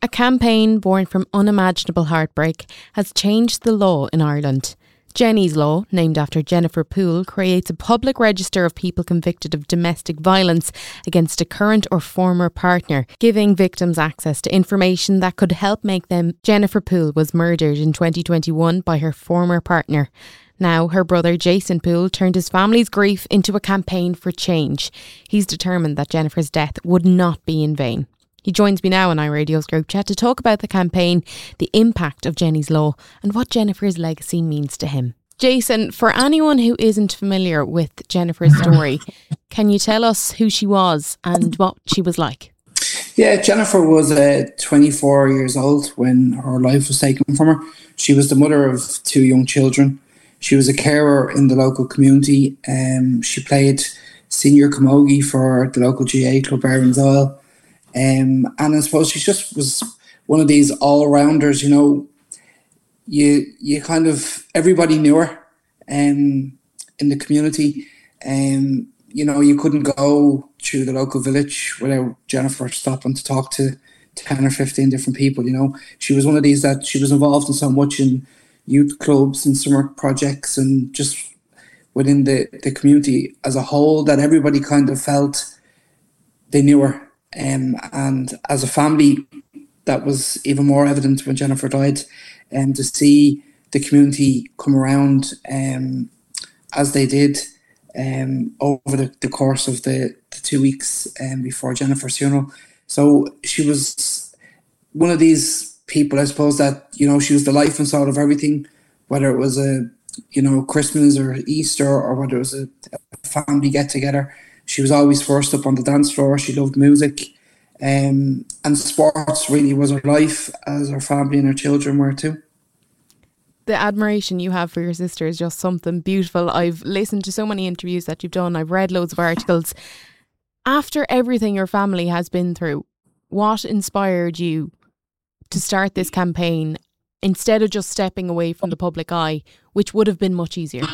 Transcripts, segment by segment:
A campaign born from unimaginable heartbreak has changed the law in Ireland. Jenny's Law, named after Jennifer Poole, creates a public register of people convicted of domestic violence against a current or former partner, giving victims access to information that could help make them. Jennifer Poole was murdered in 2021 by her former partner. Now, her brother Jason Poole turned his family's grief into a campaign for change. He's determined that Jennifer's death would not be in vain. He joins me now on iRadio's Group Chat to talk about the campaign, the impact of Jenny's Law and what Jennifer's legacy means to him. Jason, for anyone who isn't familiar with Jennifer's story, can you tell us who she was and what she was like? Yeah, Jennifer was 24 years old when her life was taken from her. She was the mother of 2 young children. She was a carer in the local community. She played senior camogie for the local GA club, Aaron's Oil. And I suppose she just was one of these all-rounders, you know. You kind of, everybody knew her in the community. You know, you couldn't go through the local village without Jennifer stopping to talk to 10 or 15 different people, you know. She was one of these that she was involved in so much in youth clubs and summer projects and just within the community as a whole that everybody kind of felt they knew her. And as a family, that was even more evident when Jennifer died. To see the community come around as they did over the course of the 2 weeks before Jennifer's funeral. So she was one of these people, I suppose, that, you know, she was the life and soul of everything, whether it was Christmas or Easter or whether it was a family get together. She was always first up on the dance floor. She loved music. And sports really was her life, as her family and her children were too. The admiration you have for your sister is just something beautiful. I've listened to so many interviews that you've done. I've read loads of articles. After everything your family has been through, what inspired you to start this campaign instead of just stepping away from the public eye, which would have been much easier?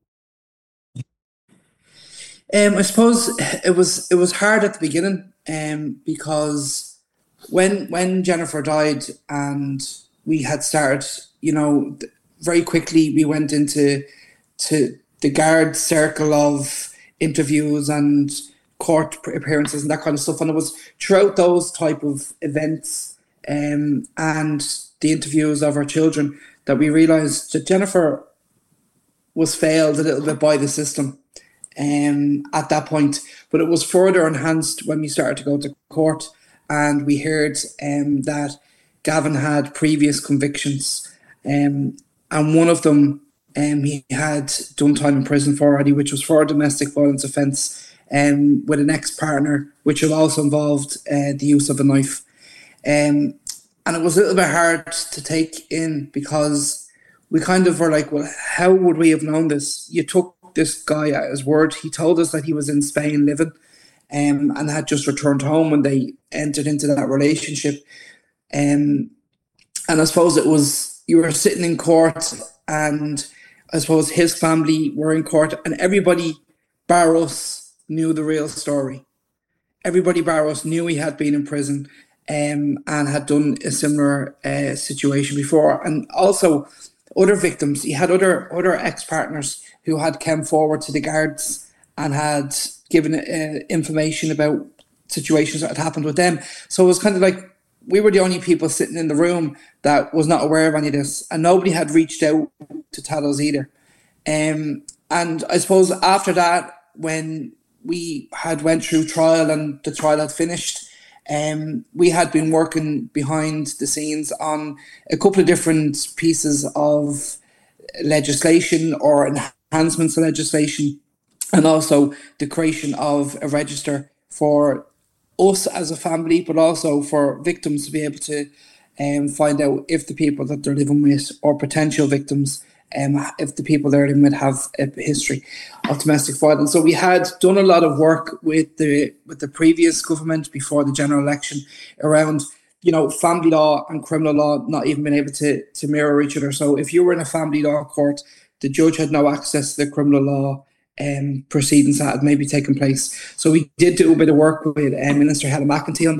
I suppose it was hard at the beginning, because when Jennifer died and we had started, you know, very quickly we went into the guard circle of interviews and court appearances and that kind of stuff, and it was throughout those type of events and the interviews of our children that we realised that Jennifer was failed a little bit by the system. At that point, but it was further enhanced when we started to go to court and we heard that Gavin had previous convictions, and one of them he had done time in prison for already, which was for a domestic violence offence with an ex-partner, which had also involved the use of a knife, and it was a little bit hard to take in because we kind of were like, well, how would we have known this? You took this guy at his word. He told us that he was in Spain living and had just returned home when they entered into that relationship. And I suppose it was, you were sitting in court and I suppose his family were in court and everybody bar us knew the real story. Everybody bar us knew he had been in prison and had done a similar situation before. And also other victims, he had other ex-partners who had come forward to the guards and had given information about situations that had happened with them. So it was kind of like we were the only people sitting in the room that was not aware of any of this, and nobody had reached out to tell us either. And I suppose after that, when we had went through trial and the trial had finished, we had been working behind the scenes on a couple of different pieces of legislation or enhancements to legislation, and also the creation of a register for us as a family, but also for victims to be able to find out if the people that they're living with or potential victims, if the people they're living with have a history of domestic violence. So we had done a lot of work with the previous government before the general election around, you know, family law and criminal law not even being able to mirror each other. So if you were in a family law court, the judge had no access to the criminal law proceedings that had maybe taken place. So we did do a bit of work with Minister Helen McEntee on that.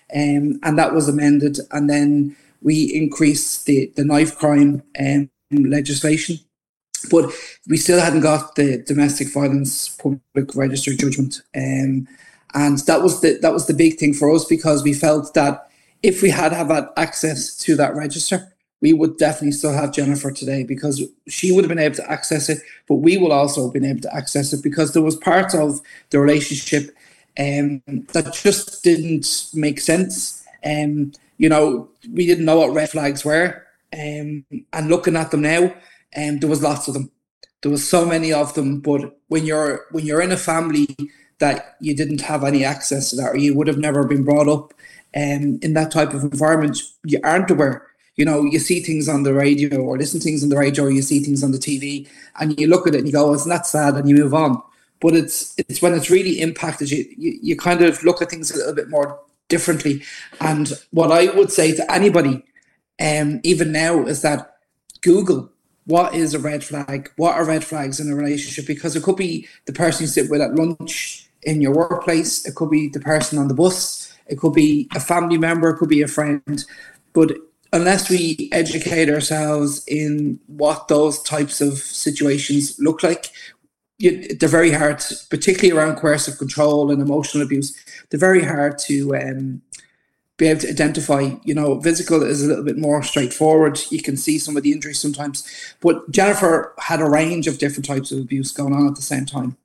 and that was amended. And then we increased the knife crime legislation. But we still hadn't got the domestic violence public register judgment. And that was the big thing for us, because we felt that if we had access to that register, we would definitely still have Jennifer today, because she would have been able to access it, but we will also have been able to access it, because there was parts of the relationship that just didn't make sense. We didn't know what red flags were, and looking at them now, there was lots of them. There was so many of them. But when you're in a family that you didn't have any access to that, or you would have never been brought up in that type of environment, you aren't aware. You see things on the radio, or listen to things on the radio, or you see things on the TV, and you look at it and you go, "Isn't that sad?" and you move on. But it's when it's really impacted you, you kind of look at things a little bit more differently. And what I would say to anybody, even now, is that Google, what is a red flag? What are red flags in a relationship? Because it could be the person you sit with at lunch in your workplace. It could be the person on the bus. It could be a family member. It could be a friend. But unless we educate ourselves in what those types of situations look like, they're very hard, particularly around coercive control and emotional abuse. They're very hard to be able to identify. Physical is a little bit more straightforward. You can see some of the injuries sometimes. But Jennifer had a range of different types of abuse going on at the same time.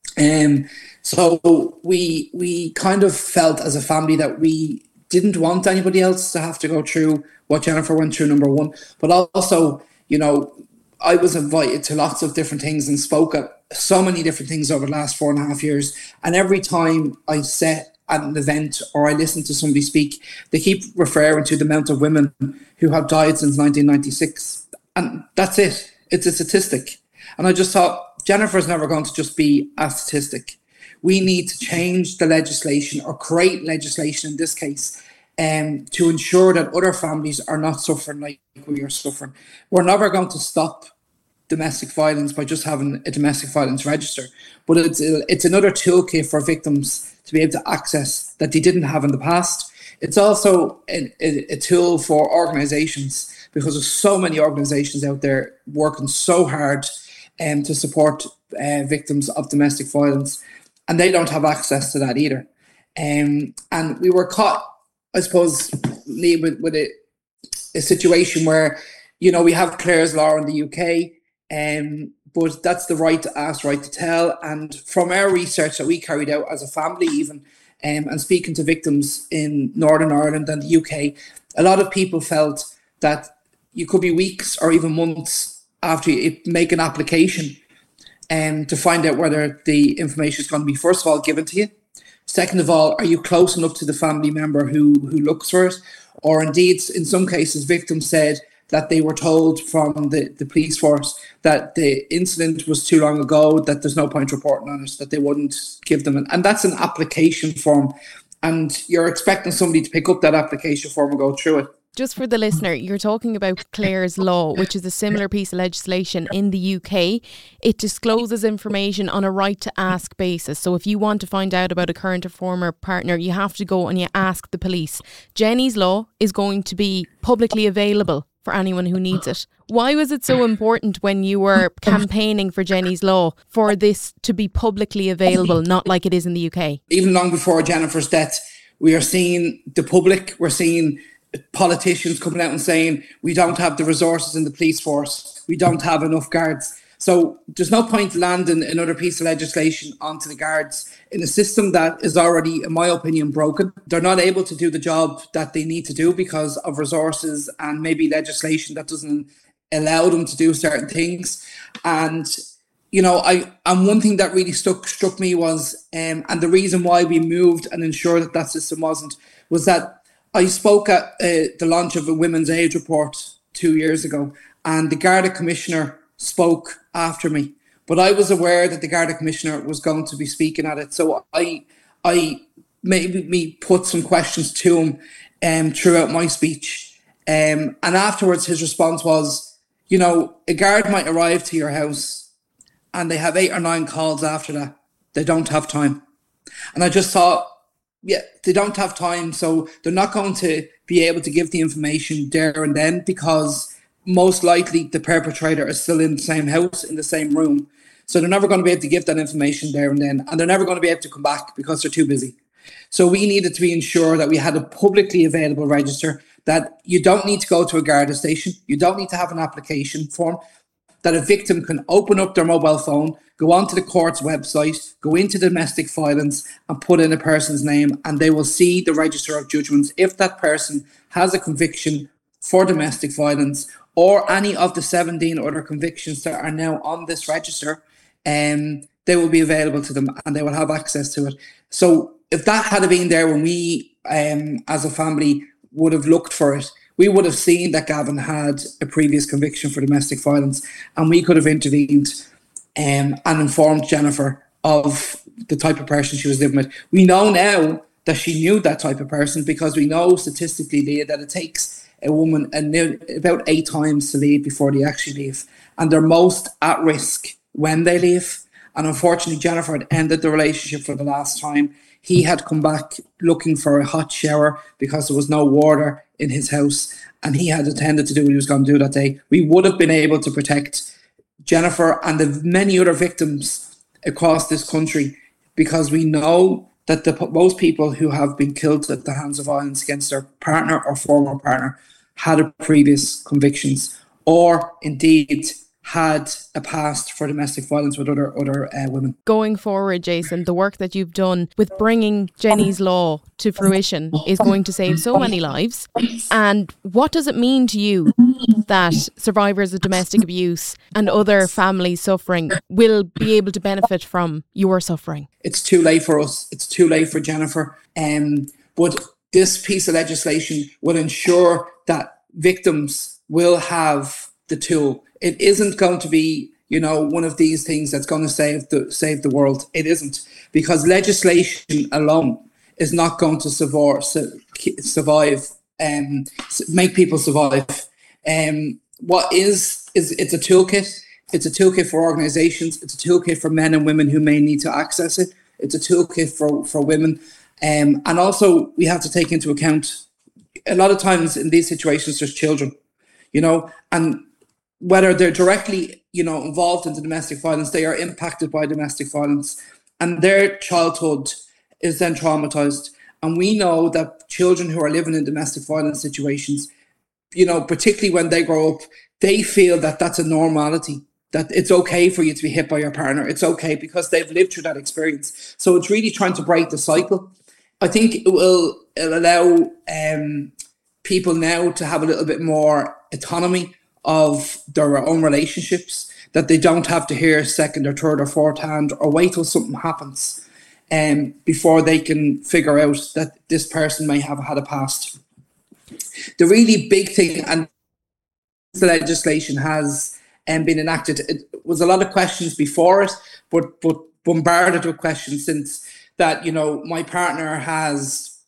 So we kind of felt as a family that we didn't want anybody else to have to go through what Jennifer went through, number one. But also, I was invited to lots of different things and spoke at so many different things over the last 4.5 years. And every time I sat at an event or I listened to somebody speak, they keep referring to the amount of women who have died since 1996. And that's it. It's a statistic. And I just thought, Jennifer's never going to just be a statistic. We need to change the legislation, or create legislation in this case, to ensure that other families are not suffering like we are suffering. We're never going to stop domestic violence by just having a domestic violence register, but it's another toolkit for victims to be able to access that they didn't have in the past. It's also a tool for organisations, because there's so many organisations out there working so hard to support victims of domestic violence, and they don't have access to that either. And we were caught, I suppose, with a situation where, we have Clare's Law in the UK, but that's the right to ask, right to tell. And from our research that we carried out as a family even, and speaking to victims in Northern Ireland and the UK, a lot of people felt that you could be weeks or even months after you make an application to find out whether the information is going to be, first of all, given to you. Second of all, are you close enough to the family member who looks for it? Or indeed, in some cases, victims said that they were told from the police force that the incident was too long ago, that there's no point reporting on it, that they wouldn't give them and that's an application form. And you're expecting somebody to pick up that application form and go through it. Just for the listener, you're talking about Clare's Law, which is a similar piece of legislation in the UK. It discloses information on a right to ask basis. So if you want to find out about a current or former partner, you have to go and you ask the police. Jenny's Law is going to be publicly available for anyone who needs it. Why was it so important when you were campaigning for Jenny's Law for this to be publicly available, not like it is in the UK? Even long before Jennifer's death, we are seeing the public, we're seeing politicians coming out and saying we don't have the resources in the police force, we don't have enough guards. So there's no point landing another piece of legislation onto the guards in a system that is already, in my opinion, broken. They're not able to do the job that they need to do because of resources and maybe legislation that doesn't allow them to do certain things. And one thing that really struck me was, and the reason why we moved and ensured that system was that I spoke at the launch of a women's age report 2 years ago, and the Garda Commissioner spoke after me. But I was aware that the Garda Commissioner was going to be speaking at it, so I put some questions to him throughout my speech. And afterwards, his response was, a guard might arrive to your house and they have 8 or 9 calls after that. They don't have time. And I just thought, yeah, they don't have time, so they're not going to be able to give the information there and then, because most likely the perpetrator is still in the same house, in the same room. So they're never going to be able to give that information there and then, and they're never going to be able to come back because they're too busy. So we needed to be ensure that we had a publicly available register, that you don't need to go to a Garda station, you don't need to have an application form, that a victim can open up their mobile phone, go onto the court's website, go into domestic violence and put in a person's name, and they will see the register of judgments. If that person has a conviction for domestic violence or any of the 17 other convictions that are now on this register, they will be available to them and they will have access to it. So if that had been there when we, as a family, would have looked for it, we would have seen that Gavin had a previous conviction for domestic violence, and we could have intervened and informed Jennifer of the type of person she was living with. We know now that she knew that type of person, because we know statistically, Leah, that it takes a woman about 8 times to leave before they actually leave. And they're most at risk when they leave. And unfortunately, Jennifer had ended the relationship for the last time. He had come back looking for a hot shower because there was no water in his house, and he had intended to do what he was going to do that day. We would have been able to protect Jennifer and the many other victims across this country, because we know that most people who have been killed at the hands of violence against their partner or former partner had a previous convictions, or indeed had a past for domestic violence with other women. Going forward, Jason, the work that you've done with bringing Jenny's Law to fruition is going to save so many lives. And what does it mean to you that survivors of domestic abuse and other families suffering will be able to benefit from your suffering? It's too late for us. It's too late for Jennifer. But this piece of legislation will ensure that victims will have the tool. It isn't going to be, one of these things that's going to save the world. It isn't, because legislation alone is not going to survive and make people survive. What is it's a toolkit. It's a toolkit for organisations. It's a toolkit for men and women who may need to access it. It's a toolkit for women. And also we have to take into account, a lot of times in these situations there's children, and whether they're directly, involved in the domestic violence, they are impacted by domestic violence, and their childhood is then traumatized. And we know that children who are living in domestic violence situations, particularly when they grow up, they feel that that's a normality, that it's okay for you to be hit by your partner. It's okay because they've lived through that experience. So it's really trying to break the cycle. I think it'll allow people now to have a little bit more autonomy of their own relationships, that they don't have to hear second or third or fourth hand or wait till something happens before they can figure out that this person may have had a past. The really big thing, and the legislation has been enacted, it was a lot of questions before it, but bombarded with questions since that, my partner has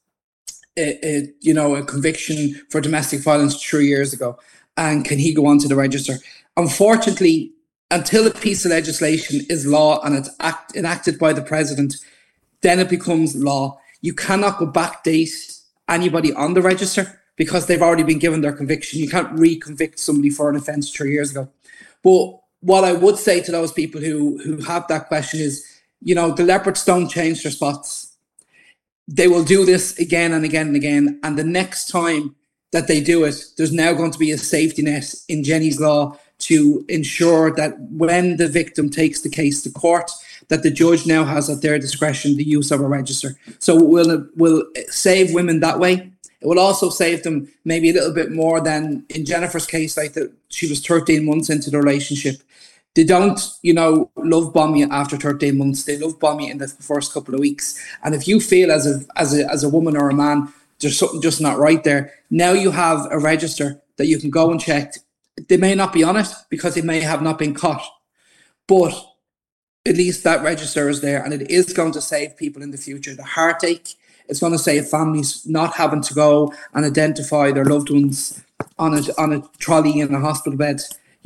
a conviction for domestic violence 3 years ago. And can he go onto the register? Unfortunately, until a piece of legislation is law and it's enacted by the president, then it becomes law. You cannot go backdate anybody on the register because they've already been given their conviction. You can't re-convict somebody for an offence 3 years ago. But what I would say to those people who have that question is, the leopards don't change their spots. They will do this again and again and again. And the next time that they do it, there's now going to be a safety net in Jenny's Law to ensure that when the victim takes the case to court, that the judge now has at their discretion the use of a register. So it will save women that way. It will also save them maybe a little bit more than in Jennifer's case, like that she was 13 months into the relationship. They don't, love bomb you after 13 months. They love bomb you in the first couple of weeks. And if you feel as a woman or a man, there's something just not right there, now you have a register that you can go and check. They may not be on it because they may have not been caught, but at least that register is there, and it is going to save people in the future. The heartache, it's going to save families not having to go and identify their loved ones on a trolley in a hospital bed,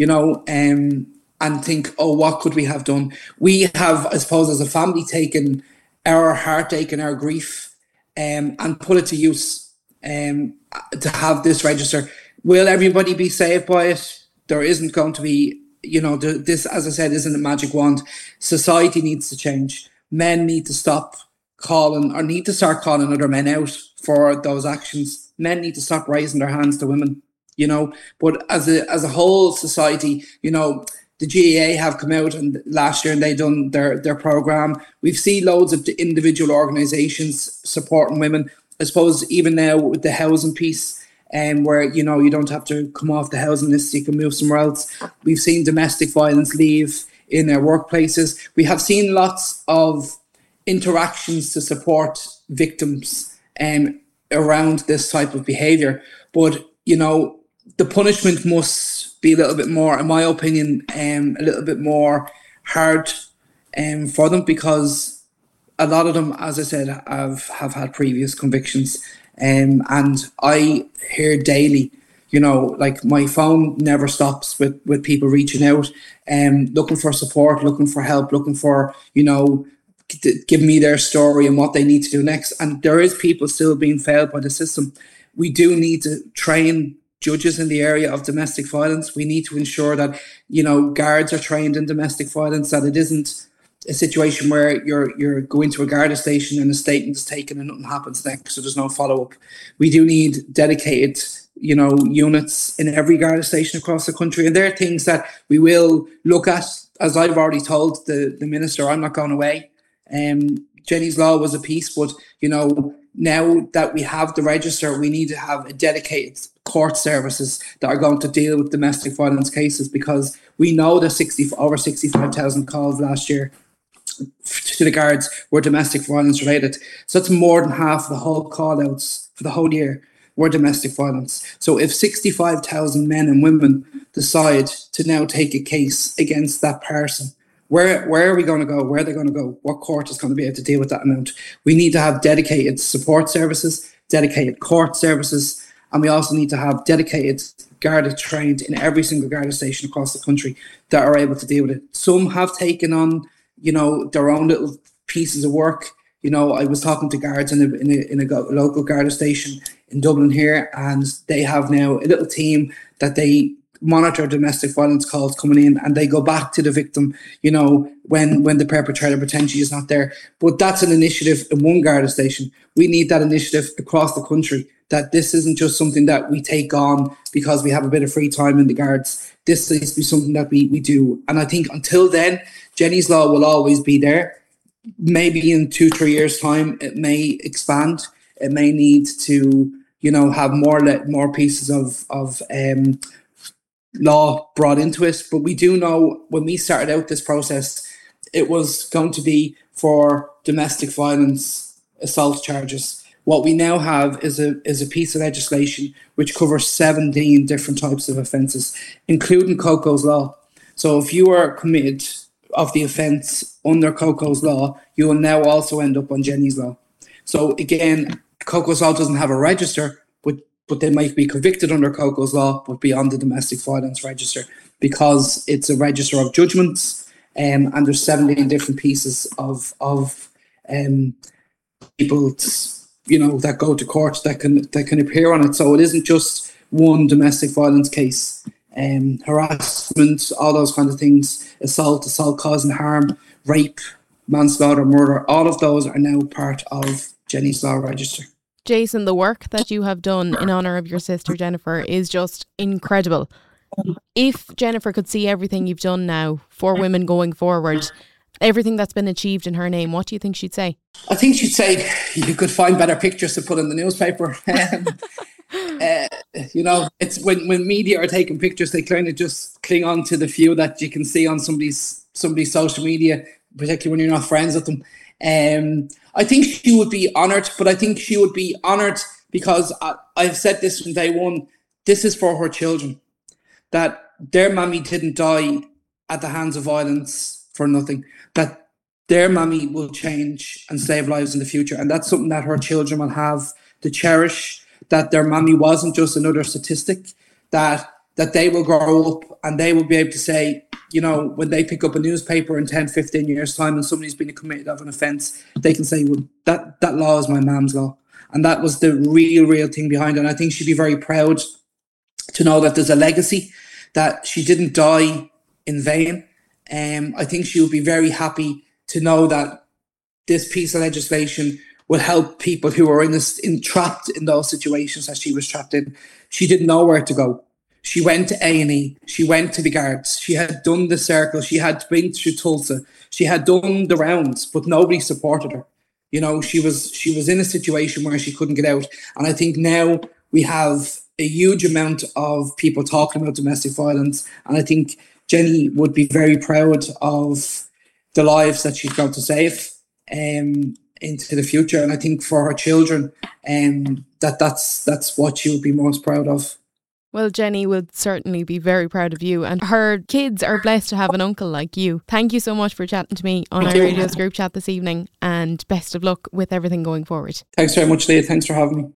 and think, oh, what could we have done? We have, I suppose, as a family, taken our heartache and our grief and put it to use, to have this register. Will everybody be saved by it? There isn't going to be, this, as I said, isn't a magic wand. Society needs to change. Men need to stop calling, or need to start calling other men out for those actions. Men need to stop raising their hands to women, But as a whole society, the GAA have come out and last year and they done their programme. We've seen loads of individual organisations supporting women. I suppose even now with the housing piece, where you don't have to come off the housing list, you can move somewhere else. We've seen domestic violence leave in their workplaces. We have seen lots of interactions to support victims around this type of behaviour. But the punishment must be a little bit more, in my opinion, a little bit more hard for them, because a lot of them, as I said, have had previous convictions. And I hear daily, like my phone never stops with people reaching out and looking for support, looking for help, looking for, give me their story and what they need to do next. And there is people still being failed by the system. We do need to train judges in the area of domestic violence. We need to ensure that, guards are trained in domestic violence, that it isn't a situation where you're going to a Garda station and a statement is taken and nothing happens next, so there's no follow-up. We do need dedicated, units in every Garda station across the country. And there are things that we will look at. As I've already told the Minister, I'm not going away. Jenny's Law was a piece, but, now that we have the register, we need to have a dedicated court services that are going to deal with domestic violence cases, because we know that over 65,000 calls last year to the guards were domestic violence related. So that's more than half the whole call outs for the whole year were domestic violence. So if 65,000 men and women decide to now take a case against that person, where are we going to go? Where are they going to go? What court is going to be able to deal with that amount? We need to have dedicated support services, dedicated court services, and we also need to have dedicated Garda trained in every single Garda station across the country that are able to deal with it. Some have taken on, their own little pieces of work. I was talking to guards in a local Garda station in Dublin here, and they have now a little team that they monitor domestic violence calls coming in, and they go back to the victim, when the perpetrator potentially is not there. But that's an initiative in one Garda station. We need that initiative across the country, that this isn't just something that we take on because we have a bit of free time in the guards. This needs to be something that we do. And I think until then, Jenny's Law will always be there. Maybe in 2-3 years' time, it may expand. It may need to, have more pieces of law brought into it. But we do know when we started out this process, it was going to be for domestic violence assault charges. What we now have is a piece of legislation which covers 17 different types of offences, including Coco's Law. So if you are committed of the offence under Coco's Law, you will now also end up on Jenny's Law. So again, Coco's Law doesn't have a register, but they might be convicted under Coco's Law, but be on the domestic violence register, because it's a register of judgments, and there's 17 different pieces of people, that go to court that can appear on it. So it isn't just one domestic violence case. Harassment, all those kind of things, assault causing harm, rape, manslaughter, murder, all of those are now part of Jenny's Law register. Jason, the work that you have done in honour of your sister Jennifer is just incredible. If Jennifer could see everything you've done now for women going forward, everything that's been achieved in her name, what do you think she'd say? I think she'd say you could find better pictures to put in the newspaper. It's when media are taking pictures, they kind of just cling on to the few that you can see on somebody's social media, particularly when you're not friends with them. I think she would be honoured, but I think she would be honoured because I've said this from day one. This is for her children, that their mammy didn't die at the hands of violence for nothing, that their mammy will change and save lives in the future. And that's something that her children will have to cherish, that their mammy wasn't just another statistic, that they will grow up and they will be able to say, when they pick up a newspaper in 10, 15 years' time and somebody's been committed of an offence, they can say, well, that law is my mum's law. And that was the real thing behind it. And I think she'd be very proud to know that there's a legacy, that she didn't die in vain. I think she would be very happy to know that this piece of legislation will help people who are trapped in those situations that she was trapped in. She didn't know where to go. She went to A&E. She went to the guards. She had done the circle. She had been through Tulsa. She had done the rounds, but nobody supported her. You know, she was in a situation where she couldn't get out. And I think now we have a huge amount of people talking about domestic violence. And I think Jenny would be very proud of the lives that she's going to save into the future. And I think for her children, that's what she would be most proud of. Well, Jenny would certainly be very proud of you, and her kids are blessed to have an uncle like you. Thank you so much for chatting to me on our Radio's group chat this evening, and best of luck with everything going forward. Thanks very much, Leah. Thanks for having me.